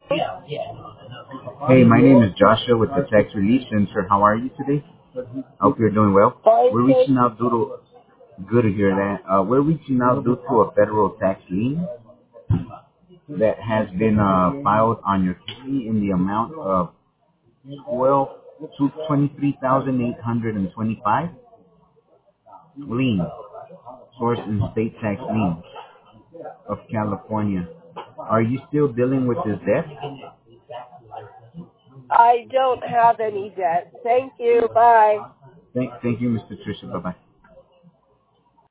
Hey, my name is Joshua with the Tax Relief Center. How are you today? I hope you're doing well. Fine, We're thank reaching out due to, good to hear that. We're reaching out due to a federal tax lien that has been filed on your company in the amount of 23,825 lien, source and state tax lien of California. Are you still dealing with this debt? I don't have any debt. Thank you. Bye. Thank you, Mr. Trisha. Bye-bye.